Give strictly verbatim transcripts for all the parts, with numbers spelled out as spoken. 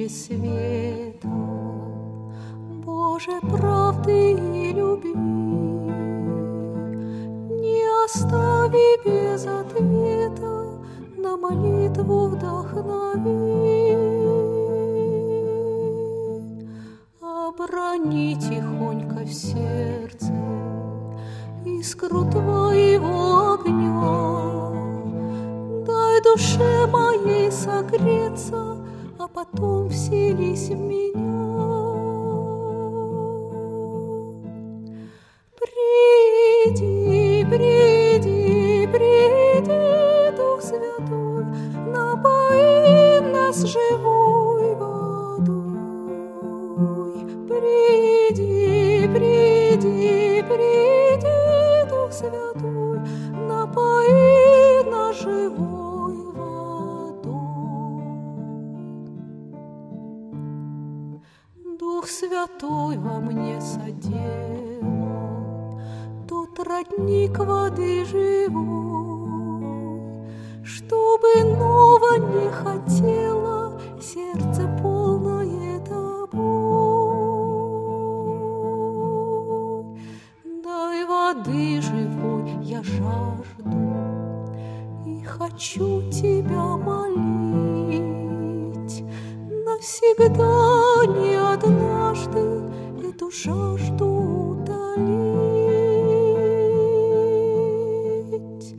света, Боже, правды и любви, не остави без ответа, на молитву вдохнови. Оброни тихонько в сердце искру твоего огня, дай душе моей согреться, а потом вселись в меня. Приди, приди, приди, Дух Святой, напои нас живой водой. Приди, приди, приди, Дух Святой, напои нас живой водой. Дух Святой во мне соделал тот родник воды живой, чтобы иного не хотело сердце полное тобой. Дай воды живой, я жажду и хочу тебя молить, навсегда, не однажды эту жажду утолить.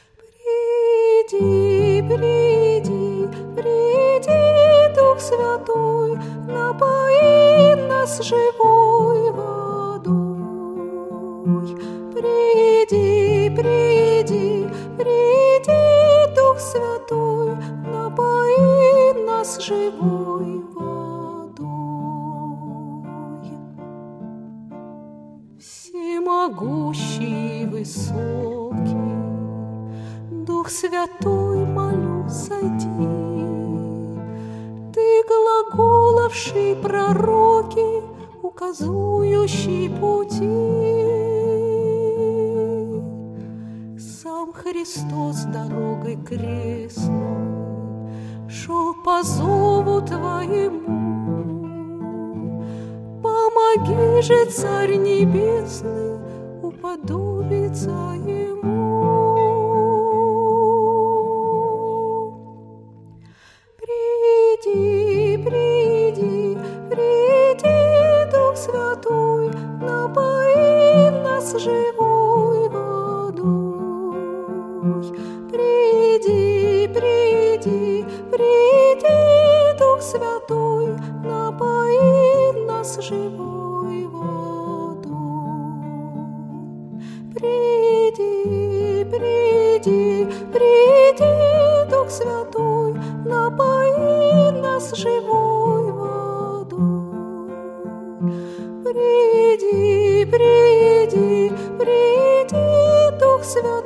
Приди, приди, приди, Дух Святой, напои нас живой водой. Приди, приди, приди, Дух Святой, напои нас живой водой. Всемогущий и высокий, Дух Святой, молю, сойди. Ты глаголовший пророки, указующий пути. Сам Христос дорогой крестной шел по зову Твоему. Помоги же, Царь Небесный, уподобиться Ему. Приди, приди, приди, Дух Святой, напои нас живой водой. Приди, приди, приди, Дух Святой, напои нас живой водой. Приди, приди, приди, Дух Святой, напои нас живой водой. Приди, приди, приди, Дух Святой,